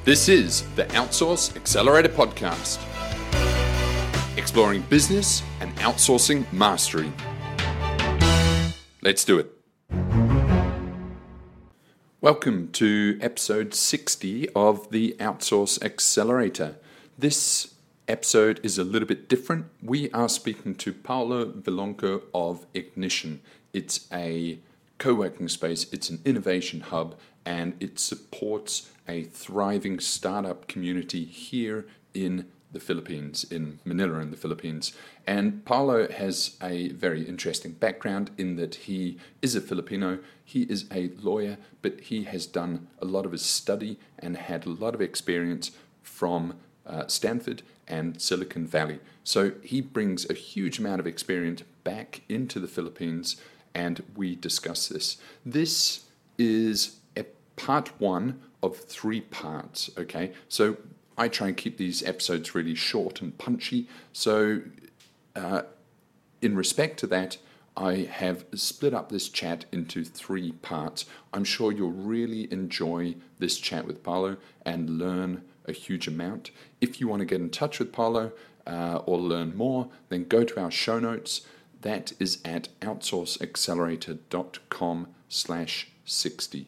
This is the Outsource Accelerator Podcast, exploring business and outsourcing mastery. Let's do it. Welcome to episode 60 of the Outsource Accelerator. This episode is a little bit different. We are speaking to Paolo Vilonco of Ignition. It's a co-working space, it's an innovation hub, and it supports a thriving startup community here in the Philippines, in Manila in the Philippines. And Paolo has a very interesting background in that he is a Filipino, he is a lawyer, but he has done a lot of his study and had a lot of experience from Stanford and Silicon Valley. So he brings a huge amount of experience back into the Philippines, and we discuss this. This is a part one of 3 parts, okay? So I try and keep these episodes really short and punchy. So in respect to that, I have split up this chat into 3 parts. I'm sure you'll really enjoy this chat with Paolo and learn a huge amount. If you want to get in touch with Paolo or learn more, then go to our show notes. That is at outsourceaccelerator.com/60.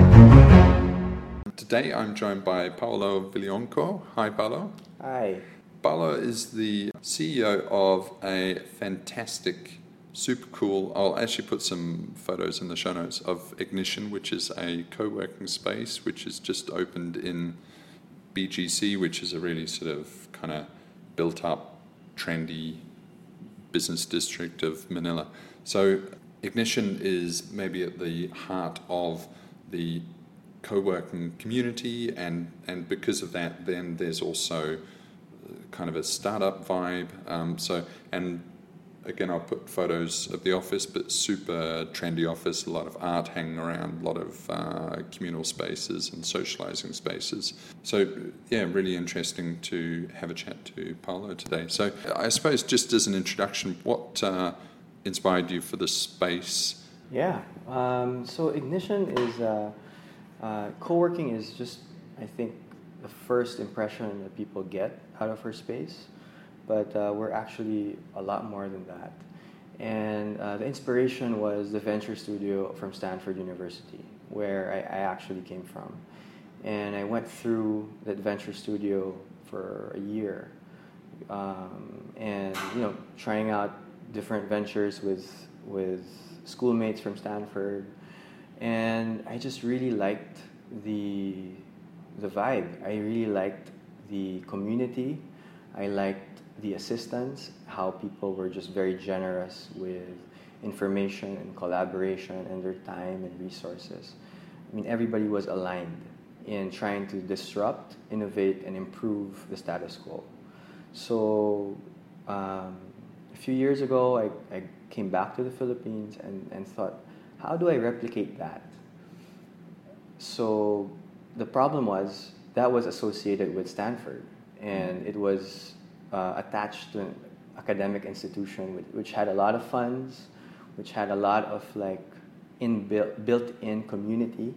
Today I'm joined by Paolo Vilonco. Hi, Paolo. Hi. Paolo is the CEO of a fantastic, super cool, I'll actually put some photos in the show notes, of Ignition, which is a co-working space which is just opened in BGC, which is a really sort of kind of built up, trendy business district of Manila. So Ignition is maybe at the heart of the co-working community, and because of that, then there's also kind of a startup vibe. And again, I'll put photos of the office, but super trendy office, a lot of art hanging around, a lot of communal spaces and socializing spaces. So yeah, really interesting to have a chat to Paolo today. So I suppose just as an introduction, what inspired you for this space? Yeah, so Ignition is, co-working is just, I think, the first impression that people get out of our space. But we're actually a lot more than that. And the inspiration was the Venture Studio from Stanford University, where I actually came from. And I went through that Venture Studio for a year, and trying out different ventures with schoolmates from Stanford. And I just really liked the vibe. I really liked the community. I liked the assistance, how people were just very generous with information and collaboration and their time and resources. I mean, everybody was aligned in trying to disrupt, innovate, and improve the status quo. So a few years ago, I came back to the Philippines and thought, how do I replicate that? So the problem was that was associated with Stanford, and it was attached to an academic institution which had a lot of funds, which had a lot of built-in community.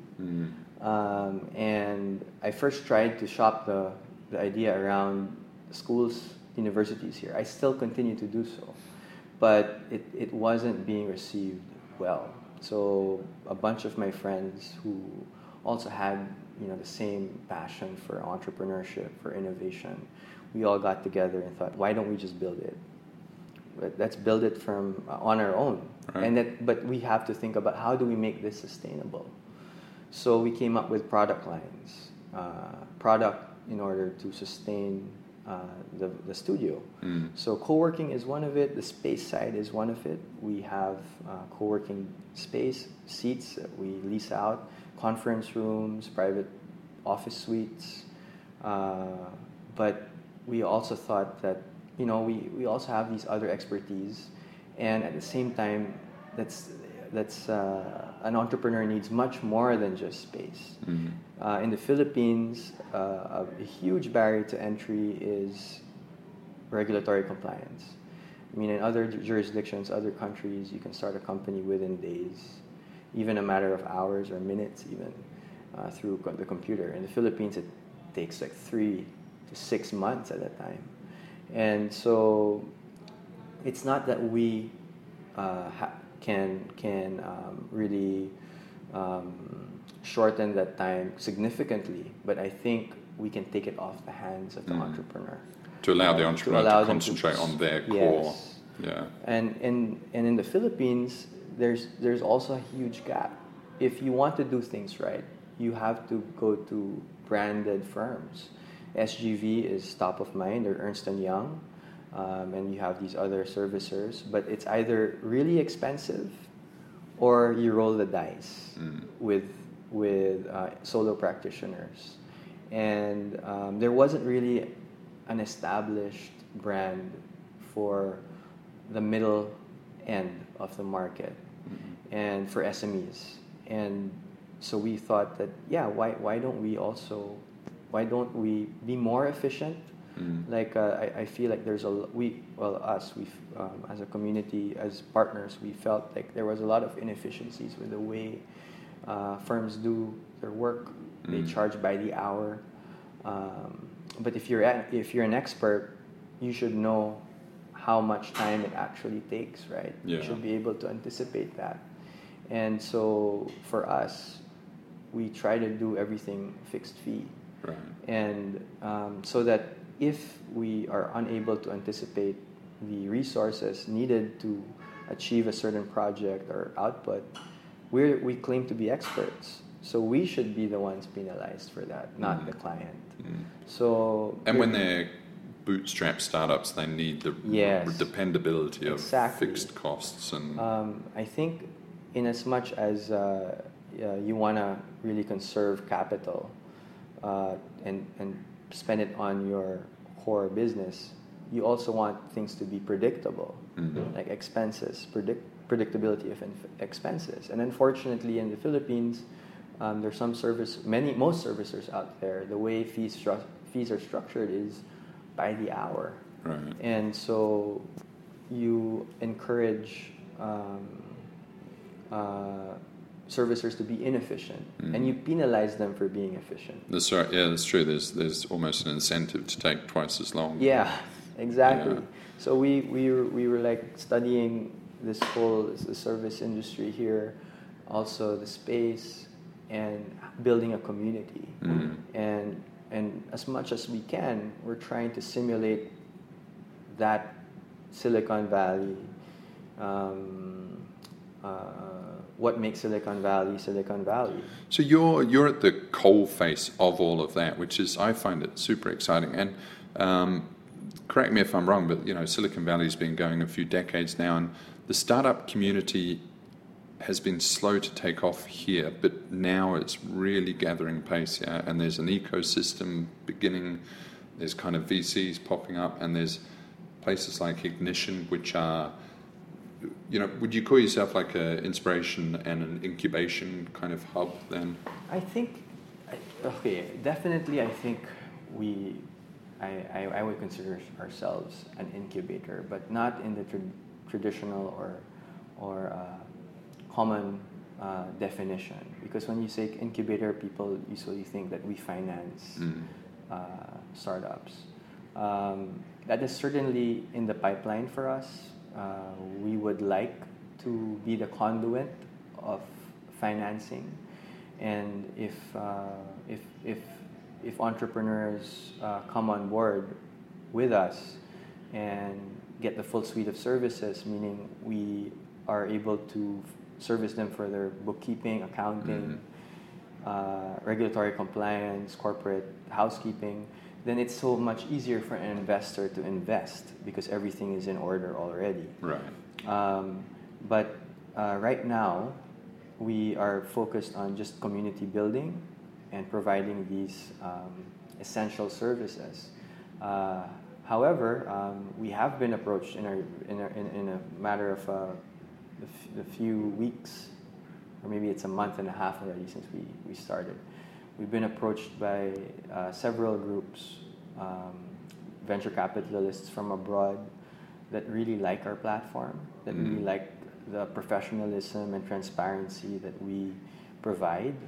And I first tried to shop the idea around schools, universities here. I still continue to do so, but it wasn't being received well. So a bunch of my friends who also had the same passion for entrepreneurship, for innovation, we all got together and thought, why don't we just build it? Let's build it from on our own. Right. But we have to think about how do we make this sustainable. So we came up with product lines, product in order to sustain the studio. So co-working is one of it. The space side is one of it. We have co-working space, seats that we lease out, conference rooms, private office suites. But we also thought that we also have these other expertise, and at the same time, that's an entrepreneur needs much more than just space. In the Philippines, a huge barrier to entry is regulatory compliance. I mean, in other jurisdictions, other countries, you can start a company within days, even a matter of hours or minutes, even through the computer. In the Philippines, takes like 3 to 6 months at a time. And so it's not that we can really shorten that time significantly, but I think we can take it off the hands of the entrepreneur. To allow the entrepreneur to concentrate on their core. Yes. Yeah. And in the Philippines, there's also a huge gap. If you want to do things right, you have to go to branded firms. SGV is top of mind, or Ernst & Young, and you have these other servicers, but it's either really expensive or you roll the dice with solo practitioners. And there wasn't really an established brand for the middle end of the market and for SMEs. And so we thought that, why don't we be more efficient? Like I feel like there's as a community, as partners, we felt like there was a lot of inefficiencies with the way firms do their work. They charge by the hour. But if you're an expert, you should know how much time it actually takes, right? Yeah. You should be able to anticipate that. And so for us, we try to do everything fixed fee. Right. And so that if we are unable to anticipate the resources needed to achieve a certain project or output, we claim to be experts. So we should be the ones penalized for that, not the client. So when they're bootstrap startups, they need the dependability of fixed costs. And I think in as much as you want to really conserve capital and spend it on your core business, you also want things to be predictable, like expenses, predictability of expenses. And unfortunately, in the Philippines, there's most servicers out there, the way fees are structured is by the hour. Right. And so you encourage servicers to be inefficient, and you penalize them for being efficient. That's right. Yeah, that's true. There's almost an incentive to take twice as long. Yeah, exactly. Yeah. So we were like studying the service industry here, also the space, and building a community. And as much as we can, we're trying to simulate that Silicon Valley. What makes Silicon Valley Silicon Valley? So you're at the coal face of all of that, which is, I find it super exciting. And correct me if I'm wrong, but Silicon Valley's been going a few decades now, and the startup community has been slow to take off here, but now it's really gathering pace. Yeah, and there's an ecosystem beginning. There's kind of VCs popping up, and there's places like Ignition, which are, would you call yourself like an inspiration and an incubation kind of hub then? I think, definitely. I think I would consider ourselves an incubator, but not in the traditional or common definition. Because when you say incubator, people usually think that we finance startups. That is certainly in the pipeline for us. We would like to be the conduit of financing, and if entrepreneurs come on board with us and get the full suite of services, meaning we are able to service them for their bookkeeping, accounting, regulatory compliance, corporate housekeeping, then it's so much easier for an investor to invest because everything is in order already. Right. But right now, we are focused on just community building and providing these essential services. However, we have been approached in a matter of a few weeks, or maybe it's a month and a half already since we started. We've been approached by several groups, venture capitalists from abroad that really like our platform, that really like the professionalism and transparency that we provide.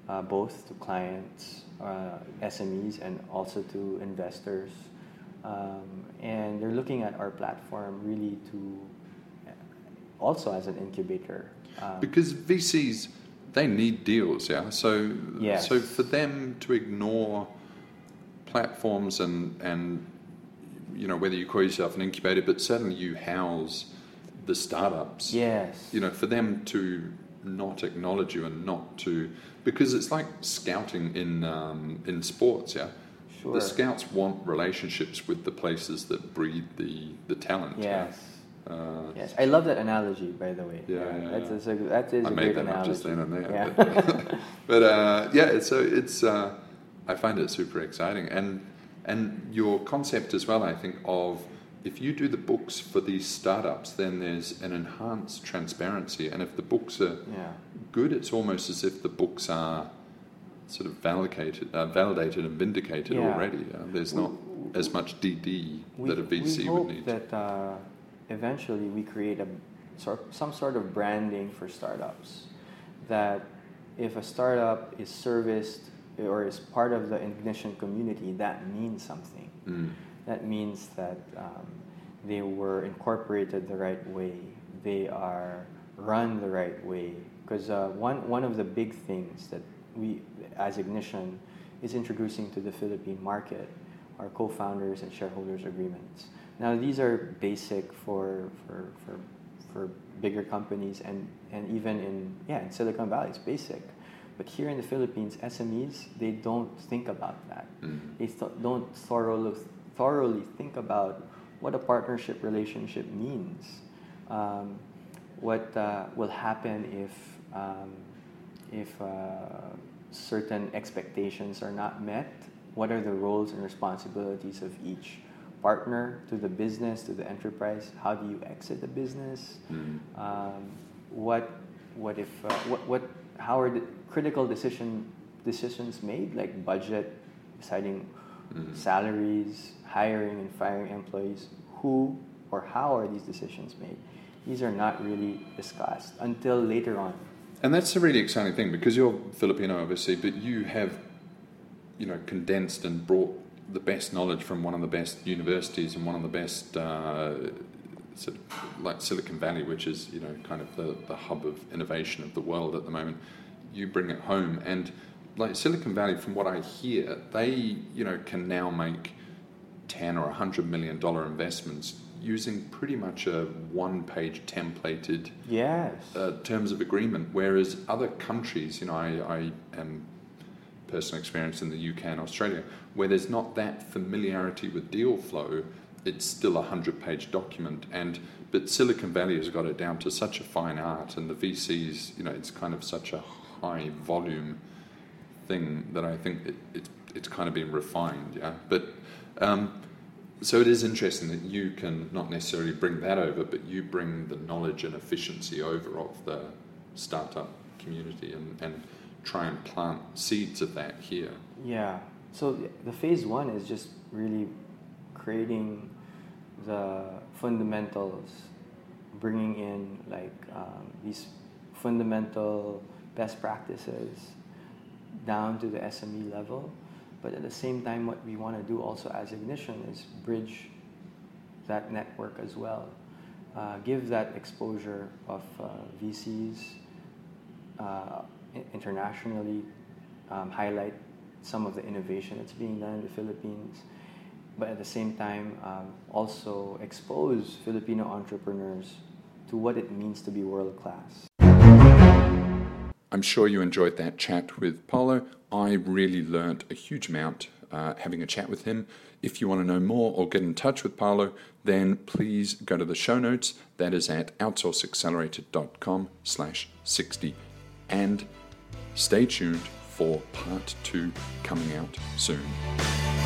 both to clients, SMEs, and also to investors. And they're looking at our platform really to also as an incubator. Because VCs, they need deals, yeah? So, Yes. so for them to ignore platforms and you know, whether you call yourself an incubator, but certainly you house the startups. Yes. You know, for them to not acknowledge you and not to, because it's like scouting in sports, yeah? Sure. The scouts want relationships with the places that breed the talent. Yes. Yeah? Yes. I love that analogy, by the way. Yeah. That is I a made great that up analogy. just then and there. Yeah. But yeah, so it's I find it super exciting, and your concept as well. I think of if you do the books for these startups, then there's an enhanced transparency, and if the books are good, it's almost as if the books are sort of validated and vindicated already. There's not as much DD that a VC would need. We hope that eventually we create some sort of branding for startups, that if a startup is serviced or is part of the Ignition community, that means something. That means that they were incorporated the right way, they are run the right way. Because one of the big things that we, as Ignition, is introducing to the Philippine market are co-founders and shareholders agreements. Now, these are basic for bigger companies and even in Silicon Valley, it's basic. But here in the Philippines, SMEs, they don't think about that. They don't thoroughly think about what a partnership relationship means. What will happen if certain expectations are not met? What are the roles and responsibilities of each partner to the business, to the enterprise? How do you exit the business? How are the critical decisions made, like budget, deciding salaries, hiring and firing employees? Who or how are these decisions made? These are not really discussed until later on. And that's a really exciting thing, because you're Filipino, obviously, but you have, you know, condensed and brought the best knowledge from one of the best universities and one of the best, sort of like Silicon Valley, which is, you know, kind of the hub of innovation of the world at the moment. You bring it home, and like Silicon Valley, from what I hear, they, you know, can now make $10 or $100 million investments using pretty much a one-page templated terms of agreement, whereas other countries, you know, I am personal experience in the UK and Australia, where there's not that familiarity with deal flow, it's still a 100-page document. But Silicon Valley has got it down to such a fine art, and the VCs, you know, it's kind of such a high volume thing that I think it's kind of been refined, yeah. But so it is interesting that you can not necessarily bring that over, but you bring the knowledge and efficiency over of the startup community and try and plant seeds of that here. Yeah. So the phase one is just really creating the fundamentals, bringing in like these fundamental best practices down to the SME level. But at the same time, what we want to do also as Ignition is bridge that network as well. Give that exposure of VCs internationally, highlight some of the innovation that's being done in the Philippines, but at the same time also expose Filipino entrepreneurs to what it means to be world-class. I'm sure you enjoyed that chat with Paulo. I really learnt a huge amount having a chat with him. If you want to know more or get in touch with Paulo, then please go to the show notes. That is at outsourceaccelerator.com/60. And stay tuned for part 2 coming out soon.